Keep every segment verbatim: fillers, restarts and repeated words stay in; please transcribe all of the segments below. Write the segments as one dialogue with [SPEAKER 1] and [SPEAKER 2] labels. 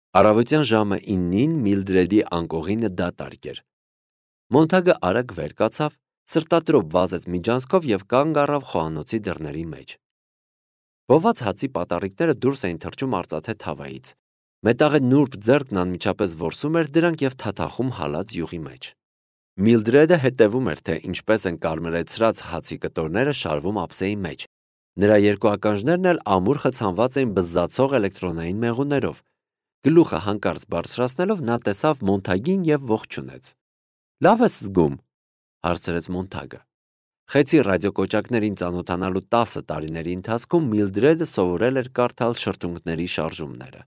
[SPEAKER 1] Առավոտյան ժամը իննին Միլդրեդի անկողինը դատարկ էր։ Մոնթագը արագ վեր կացավ, սրտատրոփ վազեց միջանցքով և կանգ առավ խոհանոցի դռների մեջ։ Բոված հացի պատառիկները դուրս էին թռչում արծաթե թավայից։ Մետաղե նուրբ ձեռքն անմիջապես որսում էր դրանք և թաթախում հալած յուղի մեջ։ Միլդրեդը հետևում էր, թե ինչպես են կարմրեցրած հացի կտորները շարվում ափսեի մեջ։ Նրա երկու ականջներն էլ ամուր խցանված էին բզզացող էլեկտրոնային մեղուներով։ Գլուխը հանկարծ բարձրացնելով նա տեսավ Մոնթագին և ողջունեց։ «Լավ ես զգում», հարցրեց Մոնթագը։ Խեցի ռադիոկոճակներին ծանոթանալու տասը տարիների ընթացքում Միլդրեդը սովորել էր կարդալ շրթունքների շարժումները։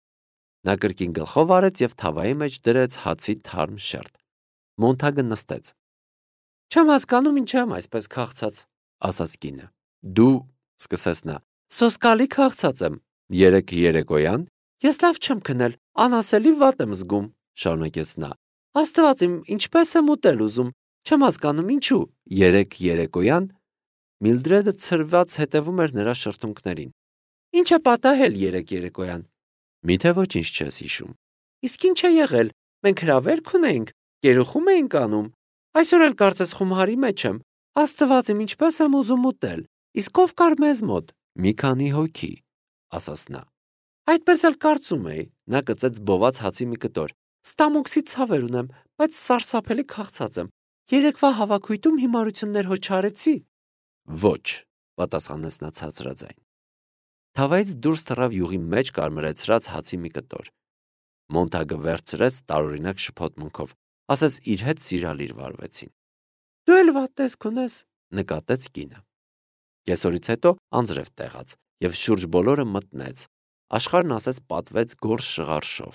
[SPEAKER 1] Նա կրկին գլխով արեց և թավայի մեջ դրեց հացի թարմ շերտ։ Մոնթագը նստեց։ «Չեմ հասկանում ինչ եմ այսպես քաղցած», ասաց կինը։ «Դու», սկսեց նա, «սոսկալի քաղցած եմ»։ «Երեկ երեկոյան»։ «Ես լավ չեմ քնել, անասելի վատ եմ զգում», շարունակեց նա։ «Աստված իմ, ինչպես եմ ուտել ուզում, չեմ հասկանում ինչու»։ «Երեկ երեկոյան»։ Միլդրեդը ցրված հետևում էր նրա շրթունքներին։ «Ինչ է պատահել երեկ երեկոյան»։ «Միթե ոչինչ չես հիշում»։ «Իսկ ինչ է եղել, մենք հրավերք ունեինք, կերուխում էինք անում։ Այսօր էլ կարծես խումարի մեջ եմ, Աստված իմ, ինչպես եմ ուզում ուտել, իսկ ով կար մեզ մոտ»։ «Մի քանի հոգի», ասաց նա։ «Այդպես էլ կարծում էի», նա կծեց բոված հացի մի կտոր։ «Ստամոքսի ցավեր ունեմ, բայց սարսափելի քաղցած եմ։ Երեկվա հավաքույթում հիմարություններ հո չարեցի»։ «Ոչ», պատասխանեց նա ցածրաձայն։ Թավայից դուրս թռավ յուղի մեջ կարմրեցրած հացի մի կտոր։ Մոնթագը վերցրեց տարօրինակ շփոթմունքով, ասես իր հետ սիրալիր վարվեցին։ «Դու էլ վատ տեսք ունես», նկատեց կինը։ Կեսօրից հետո անձրև տեղաց, և շուրջ բոլորը մտնեց։ Աշխարհն ասես պատվեց գորշ շղարշով։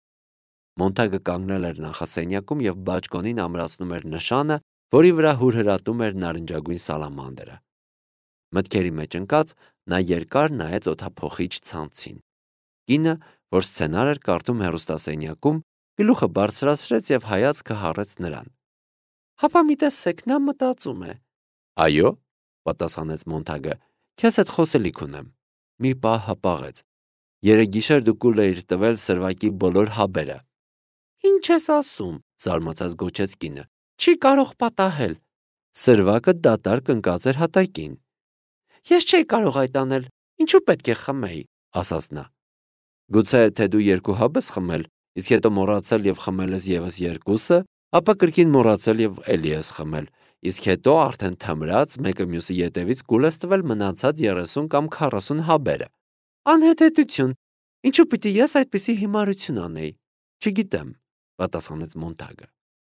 [SPEAKER 1] Մոնթագը կանգնել էր նախասենյակում և բաճկոնին ամրացնում էր նշանը, որի վրա հուրհրատում էր նարնջագույն սալամանդրը։ Մտքերի մեջ ընկած նա երկար նայեց օդափոխիչ ցանցին։ Կինը, որ սցենար էր կարդում հեռուստասենյակում, գլուխը բարձրացրեց և հայացքը հառեց նրան։ «Հապա մի տեսեք, նա մտածում է»։ «Այո», պատասխանեց Մոնթագը, «քեզ հետ խոսելիք ունեմ»։ Մի պահ հապաղեց։ «Երեկ գիշեր դու կուլ էիր տվել սրվակի բոլոր հաբերը»։ «Ինչ ես ասում», զարմացած գոչեց կինը։ «Չի կարող պատահել»։ «Սրվակը դատարկ ընկած էր հատակին»։ «Ես չէի կարող այդ անել, ինչու պետք է խմեի», ասաց նա։ «Գուցե թե դու երկու հաբ ես խմել, իսկ հետո մոռացել և խմել ես ևս երկուսը, ապա կրկին մոռացել և էլի ես խմել, իսկ հետո արդեն թմրած, մեկը մյուսի ետևից կուլ ես տվել մնացած երեսուն կամ քառասուն հաբերը»։ «Անհետեթություն, ինչու պիտի ես այդպիսի հիմարություն անեի»։ «Չգիտեմ», պատասխանեց Մոնթագը։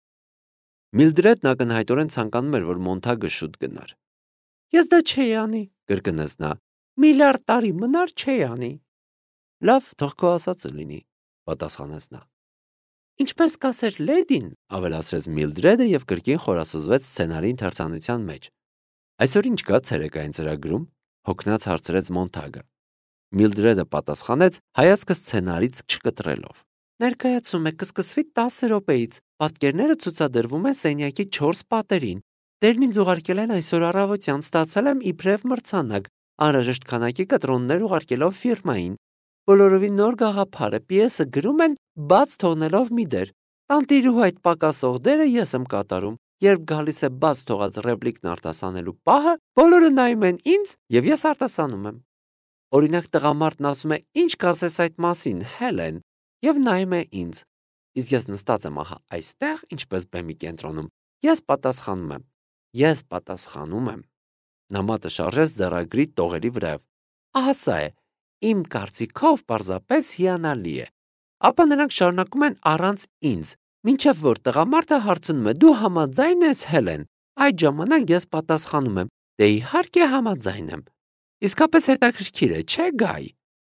[SPEAKER 1] Միլդրեդն ակնհայտորեն ցանկանում էր, որ Մոնթագը շուտ գնար։ «Ես դա չէի անի», կրկնեց նա։ «Միլիարդ տարի մնար չէի անի»։ «Լավ, թող քո ասածը լինի», պատասխանեց նա։ «Ինչպես կասեր լեդին», ավելացրեց Միլդրեդը և կրկին խորասուզվեց սցենարի ընթերցանության մեջ։ «Այսօր ինչ կա ցերեկային ծրագրում»։ Հոգնած հարցրեց Մոնթագը։ Միլդրեդը պատասխանեց, հայացքը սցենարից չկտրելով։ «Ներկայացումը կսկսվի տասը րոպեից։ Պատկերները ցուցադրվում են սենյակի չորս պատերին։ Դերն ինձ ուղարկել են այսօր առավոտյան, ստացել եմ իբրև մրցանակ, անհրաժեշտ քանակի կտրոններ ուղարկելով ֆիրմային։ Բոլորովին նոր գաղափար է, պիեսը գրում են բաց թողնելով մի դեր։ Տանտիրուհու այդ պակասող դերը ես եմ կատարում։ Երբ գալիս է բաց թողած ռեպլիկն արտասանելու պահը, բոլորը նայում են ինձ, և ես արտասանում եմ։ Օրինակ տղամարդն ասում է. «Ինչ կասես այդ մասին, Հելեն», և նայում է ինձ։ Իսկ ես նստած եմ ահա այստեղ, ինչպես բեմի կենտրոնում։ Ես պատասխանում եմ։ Ես պատասխանում եմ։ Նա մատը շարժեց ձեռագրի տողերի վրայով։ Ահա սա է։ Իմ կարծիքով պարզապես հիանալի է։ Ապա նրանք շարունակում են առանց ինձ, մինչև որ տղամարդը հարցնում է. «Դու համաձայն ես, Հելեն»։ Այդ ժամանակ ես պատասխանում եմ. «Դե իհարկե համաձայն եմ»։ Իսկապես հետաքրքիր է, չէ՞ Գայ։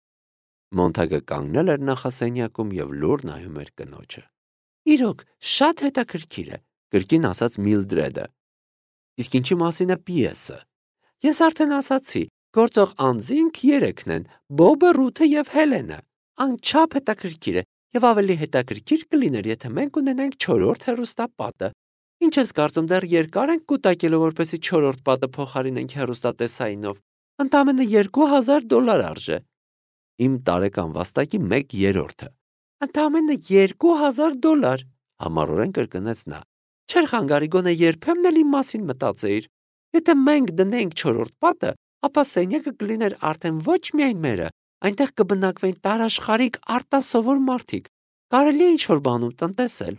[SPEAKER 1] Մոնթագը կանգնել էր նախասենյակում և լուռ նայում էր կնոջը։ «Իրոք, շատ հետաքրքիր է», կրկին ասաց Միլդրեդը։ «Իսկ ինչի մասին է պիեսը»։ Ես արդեն ասացի, գործող անձինք երեքն են՝ Բոբը, Ռութը և Հելենը։ Անչափ հետաքրքիր է, և ավելի հետաքրքիր կլիներ, եթե մենք ունենայինք չորրորդ հեռուստապատը։ Ինչ ես կարծում, դեռ երկա՞ր ենք կուտակելու, որպեսզի չորրորդ պատը փոխարինենք հեռուստատեսայինով։ Ընդամենը երկու հազար դոլար արժե։ Իմ տարեկան վաստակի մեկ երրորդը։ Ընդամենը երկու հազար դոլար, համառորեն կրկնեց նա։ Չէր խանգարի գոնե երբեմն էլ իմ մասին մտածեիր։ Եթե մենք դնեինք չորրորդ պատը, ապա սենյակը կլիներ արդեն ոչ միայն մերը, այնտեղ կբնակվեին տարաշխարհիկ արտասովոր մարդիկ։ Կարելի է ինչ-որ բանում տնտեսել։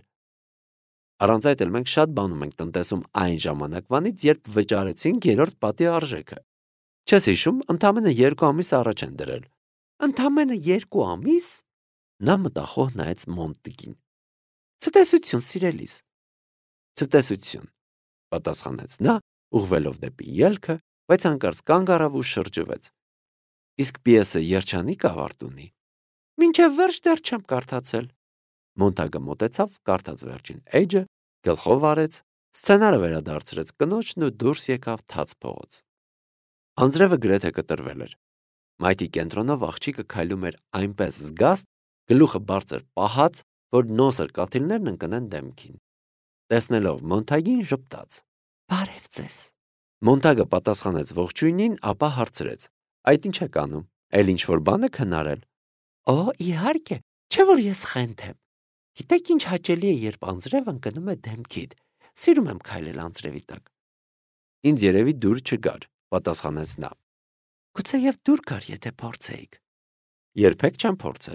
[SPEAKER 1] Առանց այդ էլ մենք շատ բանում ենք տնտեսում այն ժամանակվանից, երբ վճարեցինք երրորդ պատի արժեքը։ Չես հիշում, ընդամենը երկու ամիս առաջ են դրել։ Ընդամենը երկու ամիս։ Նա մտախոհ նայեց Մոնտիկին։ Ցտեսություն, սիրելիս։ Ցտեսություն, պատասխանեց նա, ուղղվելով դեպի ելքը, բայց հանկարծ կանգ առավ ու շրջվեց։ Իսկ պիեսը երջանիկ ավարտ ունի։ Մինչև վերջ դեռ չեմ կարդացել։ Մոնտագը մոտեցավ, կարդաց վերջին էջը, գլխով արեց, սցենարը վերադարձրեց կնոջն ու դուրս եկավ թաց փողոց։ Անձրևը գրեթե կտրվել էր։ Մայթի կենտրոնով աղջիկը քայլում էր այնպես զգաստ, գլուխը բարձր պահած, որ նոսր կաթիլներն ընկնեն դեմքին։ Տեսնելով Մոնտագին ժպտաց. Բարև ձեզ։ Մոնտագը պատասխանեց ողջույնին, ապա հարցրեց. Այդ ինչ եք անում։ Էլ ինչ որ բան եք հնարել։ Օ, իհարկե, չէ որ ես խենթ եմ։ Գիտեք ինչ հաճելի է, երբ անձրև ընկնում է դեմքիդ։ Սիրում եմ քայլել անձրևի տակ։ Ինձ երևի դուր չգար, պատասխանեց նա։ Գուցեև դուր գար, եթե փորձեիք։ Երբեք չեմ փորձել։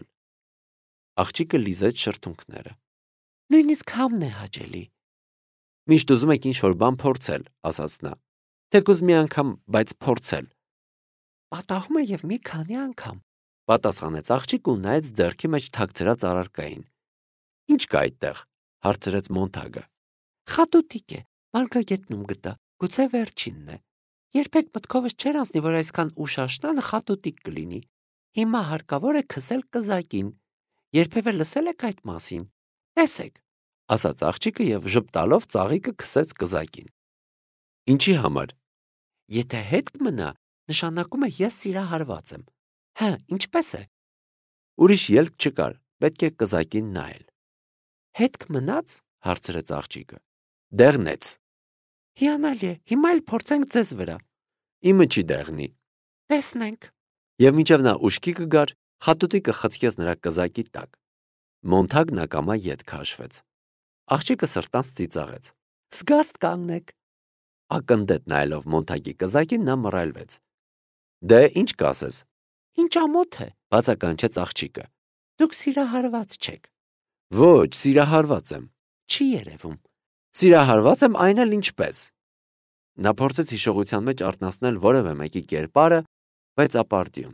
[SPEAKER 1] Աղջիկը լիզեց շրթունքները։ Նույնիսկ համն է հաճելի։ Միշտ ուզում եք ինչ-որ բան փորձել, ասաց նա։ Թեկուզ մի անգամ, բայց փորձել։ Պատահում է եւ մի քանի անգամ, պատասխանեց աղջիկը ու նայեց ձեռքի մեջ թաքցրած առարկային։ Ինչ կա այդտեղ, հարցրեց Մոնտագը։ Խատուտիկ է, մարգագետնում գտա, գուցե վերջինն է։ Երբեք մտքովս չէր անցնի, որ այսքան ուշ աշնանը խատուտիկ կլինի։ Հիմա հարկավոր է քսել կզակին։ Երբևէ լսել եք այդ մասին։ Տեսեք, ասաց աղջիկը եւ ժպտալով ծաղիկը քսեց կզակին։ Ինչի համար։ Եթե հետ մնա, նշանակում է ես սիրահարված եմ։ Հա, ինչպես է։ Ուրիշ ելք չկար, պետք է կզակին նայել։ Հետք մնաց, հարցրեց աղջիկը։ Դեղնեց։ Հիանալի է, հիմա էլ փորձենք ձեզ վրա։ Իմը չի դեղնի։ Տեսնենք։ Եվ մինչև նա ուշքի կգար, խատուտիկը խցկեց նրա կզակի տակ։ Մոնտագն ակամա ետ քաշվեց։ Աղջիկը սրտանց ծիծաղեց։ Զգաստ կանգնեք։ Ակնդետ նայելով Մոնտագի կզակին նա մռայլվեց։ Դե ինչ կասես։ Ինչ ամոթ է, բացականչեց աղջիկը։ Դուք սիրահարված չեք։ Ոչ, սիրահարված եմ։ Չի երևում։ Սիրահարված եմ, այն էլ ինչպես։ Նա փորձեց հիշողության մեջ արթնացնել որևէ մեկի կերպարը, բայց ապարդյուն։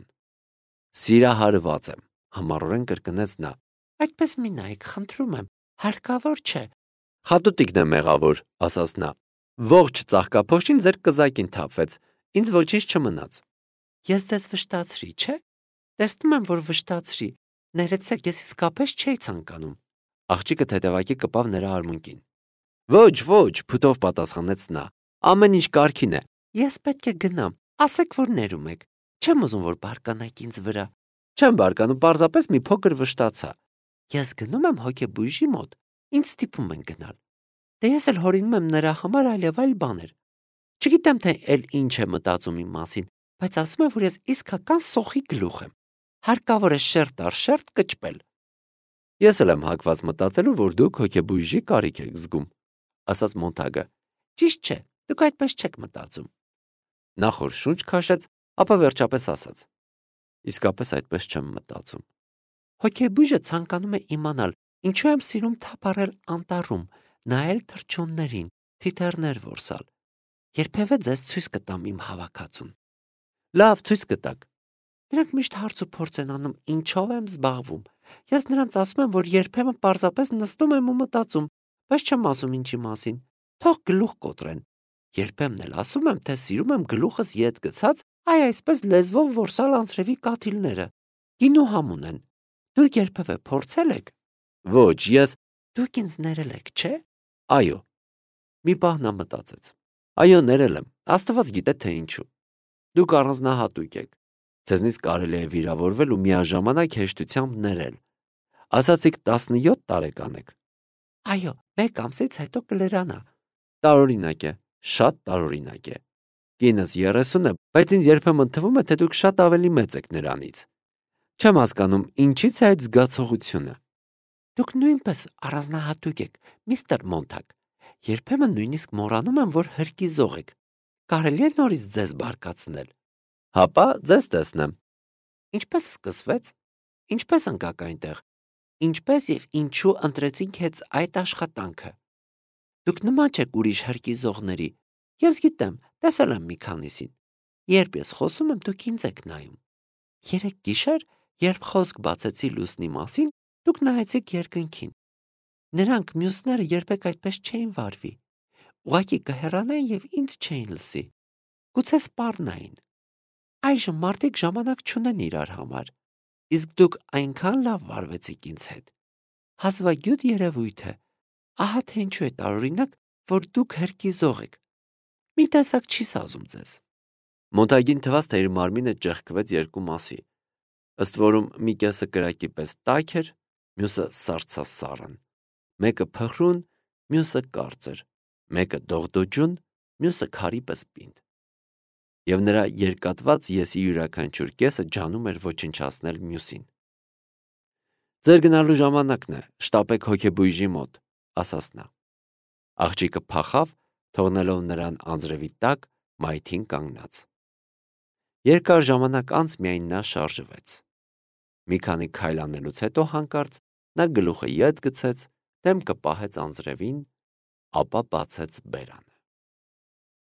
[SPEAKER 1] Սիրահարված եմ, համառորեն կրկնեց նա։ Այդպես մի նայեք, խնդրում եմ, հարկավոր չէ։ Խատուտիկն է մեղավոր, ասաց նա։ Ողջ ծաղկափոշին ձեր կզակին թափվեց, ինձ ոչինչ չմնաց։ Ես ձեզ վշտացրի, չէ։ Տեսնում եմ, որ վշտացրի։ Ներեցեք, ես իսկապես չէի ցանկանում։ Աղջիկը թեթևակի կպավ նրա արմունկին։ Ոչ, ոչ, փութով պատասխանեց նա։ Ամեն ինչ կարգին է։ Ես պետք է գնամ։ Ասեք, որ ներում եք։ Չեմ ուզում, որ բարկանաք ինձ վրա։ Չեմ բարկանում, պարզապես մի փոքր վշտացա։ Ես գնում եմ հոգեբույժի մոտ։ Ինձ ստիպում են գնալ։ Դե ես էլ հորինում եմ նրա համար այլև այլ բաներ։ Չգիտեմ, թե էլ ինչ է մտածում իմ մասին, բայց ասում է, որ ես իսկական սոխի գլուխ եմ։ Հարկավոր է շերտ առ շերտ կճպել։ Ես էլ եմ հակված մտածելու, որ դուք հոգեբույժի կարիք եք զգում, ասաց Մոնտագը։ Ճիշտ չէ, դուք այդպես չեք մտածում։ Նա խոր շունչ քաշեց, ապա վերջապես ասաց. Իսկապես այդպես չեմ մտածում։ Հոգեբույժը ցանկանում է իմանալ, ինչու եմ սիրում թափառել անտառում, նայել թռչուններին, թիթեռներ որսալ։ Երբևէ ձեզ ցույց կտամ իմ հավաքածուն։ Լավ, ցույց կտակ։ Նրանք միշտ հարց ու փորձ են անում, ինչով եմ զբաղվում։ Ես նրանց ասում եմ, որ երբեմն պարզապես նստում եմ ու մտածում, բայց չեմ ասում ինչի մասին։ Թող գլուխ կոտրեն։ Երբեմն էլ ասում եմ, թե սիրում եմ գլուխս ետ գցած, այ այսպես լեզվով որսալ անձրևի կաթիլները։ Գինու համ ունեն։ Դուք երբևէ փորձել եք։ Ոչ, ես։ Դուք ինձ ներել եք, չէ։ Այո։ Մի պահ նա մտածեց։ Այո, ներել եմ։ Աստված գիտե թե ինչու։ Դուք առանձնահատուկ եք։ Ձեզնից կարելի է վիրավորվել ու միաժամանակ հեշտությամբ ներել։ Ասացիք տասնյոթ տարեկան եք։ Այո, մեկ ամսից հետո կլրանա։ Տարօրինակ է, շատ տարօրինակ է։ Կինս երեսուն է, բայց ինձ երբեմն թվում է, թե դուք շատ ավելի մեծ եք նրանից։ Չեմ հասկանում, ինչից է այդ զգացողությունը։ Դուք նույնպես առանձնահատուկ եք, միստր Մոնտագ։ Երբեմն նույնիսկ մոռանում եմ, որ հրկիզող եք։ Կարելի է նորից ձեզ բարկացնել։ Հապա ձեզ տեսնեմ։ Ինչպես սկսվեց։ Ինչպես ընկաք այնտեղ։ Ինչպես եւ ինչու ընտրեցինք հենց այդ աշխատանքը։ Դուք նման չեք ուրիշ հրկիզողների։ Ես գիտեմ, տեսել եմ մի քանիսին։ Երբ ես խոսում եմ, դուք ինձ եք նայում։ Երեք գիշեր, երբ խոսք բացեցի լուսնի մասին, դուք նայեցիք երկնքին։ Նրանք մյուսները երբեք այդպես չէին վարվի։ Ուղղակի կհեռանային եւ ինձ չէին լսի։ Գուցե սպառնային։ Այժմ մարդիկ ժամանակ չունեն իրար համար, իսկ դուք այնքան լավ վարվեցիք ինձ հետ։ Հազվագյուտ երևույթ է։ Ահա թե ինչու է տարօրինակ, որ դուք հրկիզող եք։ Մի տեսակ չի սազում ձեզ։ Մոնտագին թվաց, թե իր մարմինը ճեղքվեց երկու մասի։ Ըստ որում մի կեսը կրակի պես տաք էր, մյուսը սառցասառն։ Մեկը փխրուն, մյուսը կարծր, մեկը դողդոջուն, մյուսը քարի պես պինդ։ Եվ նրա երկատված եսի յուրաքանչյուր կեսը ջանում էր ոչնչացնել մյուսին։ Ձեր գնալու ժամանակն է, շտապեք հոգեբույժի մոտ, ասաց նա։ Աղջիկը փախավ, թողնելով նրան անձրևի տակ մայթին կանգնած։ Երկար ժամանակ անց միայն նա շարժվեց։ Մի քանի քայլ անելուց հետո հանկարծ նա գլուխը ետ գցեց, դեմքը պահեց անձրևին, ապա բացեց բերանը։